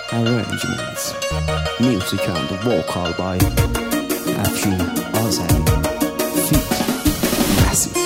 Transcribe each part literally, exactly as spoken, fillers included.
arrangements. Music on the vocal by Afshin Azari. Feat Massive.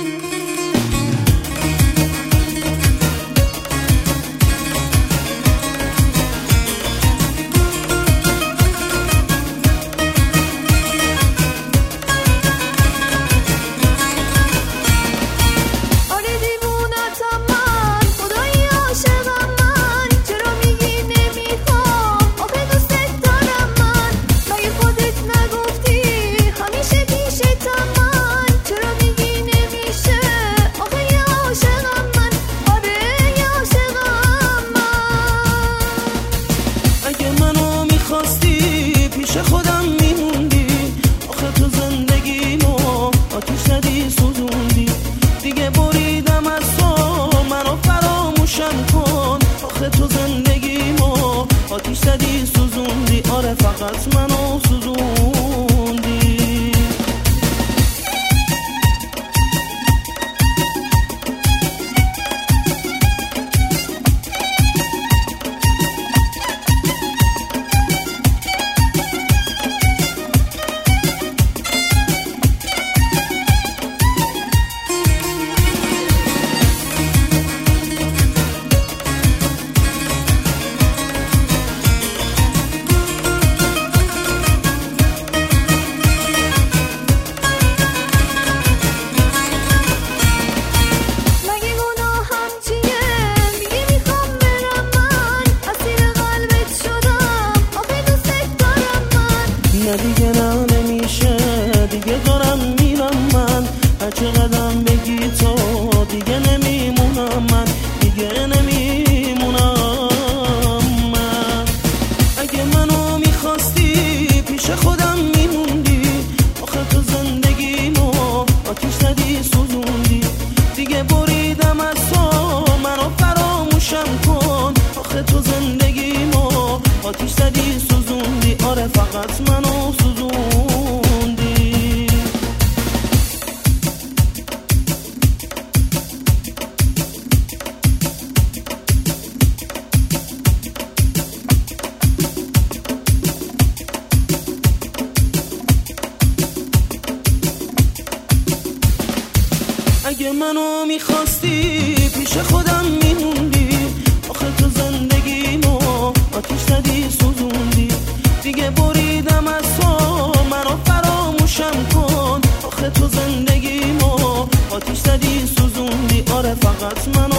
خودم میموندی آخه تو زندگیمو آتیش زدی سوزوندی دیگه بریدم از تو منو فراموشم کن آخه تو زندگیمو آتیش زدی سوزوندی آره فقط منو سوزوندی دیگه نه نمیشه دیگه دارم میرم من هرچه قدم بگی تو دیگه نمیمونم من دیگه نمیمونم من اگه منو میخواستی پیش خودم میموندی آخه تو زندگیمو آتیش زدی سوزوندی دیگه بریدم از تو منو فراموشم کن آخه تو زندگیمو آتیش زدی سوزوندی آره فقط منو سوزوندی اگه منو میخواستی پیش خودم میموندی آخه تو زندگیمو آتیش زدی سوزوندی دیگه بریدم از تو منو فراموشم کن آخه تو زندگیمو آتیش زدی سوزوندی آره فقط منو